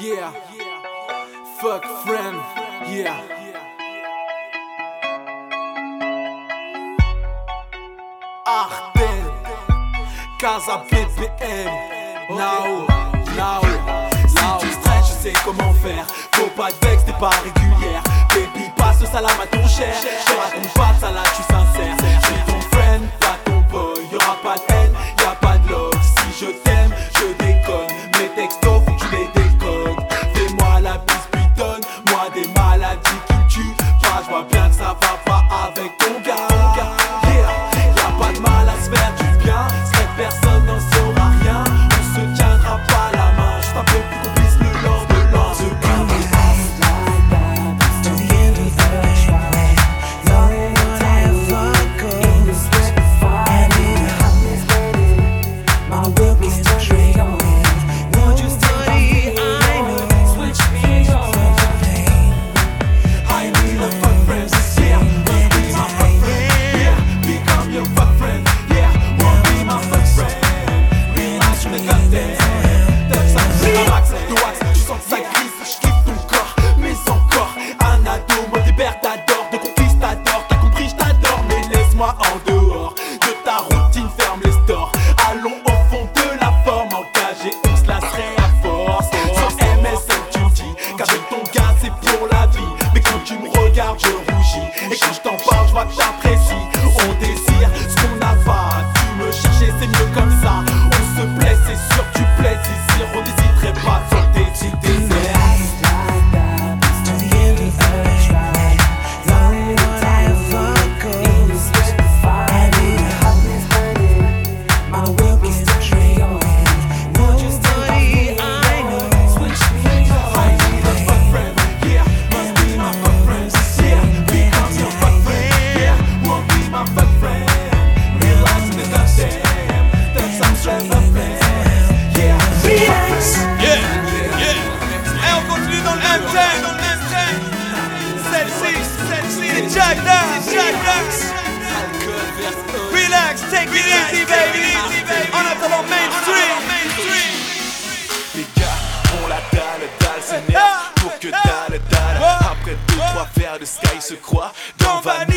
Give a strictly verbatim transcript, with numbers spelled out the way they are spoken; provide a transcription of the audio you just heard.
Yeah, fuck friend, yeah. Arden, Casa B P M, now, now, now. Si tu stresses, je sais comment faire. Faut pas de vex, t'es pas régulière. Baby, passe le salam à ton cher. Je raconte pas de salade, je suis sincère. Je suis ton friend, pas ton boy. Y'aura pas de haine, y'a pas de love. Si je t'aime, je déconne. Mes textos, faut que tu les décodes. Fais-moi la bise, puis donne-moi des maladies qui me tuent. Pas, je vois bien que ça va pas avec ton gars. Yeah, y'a pas de mal à se faire du bien. Serait personne n'en saura rien. On se tiendra pas la main. Je t'appelle plus complice le lendemain. Ce en dehors de ta routine, ferme les stores. Allons au fond de la forme, engagé, on se lasserait à force. Sans M S N tu me dis qu'avec ton gars c'est pour la vie. Mais quand tu me regardes je rougis. Et quand je t'en parle je vois que t'apprécies. On désire ce qu'on n'a pas. Tu me cherchais c'est mieux comme ça. On se plaît c'est sûr tu plais désir. On n'hésiterait pas sur tes petits déserts. Relax, take it easy, baby. On attend en mainstream. Les gars ont la dalle, dalle s'énerve pour que dalle, dalle. Après deux, trois verres de Sky se croit dans Van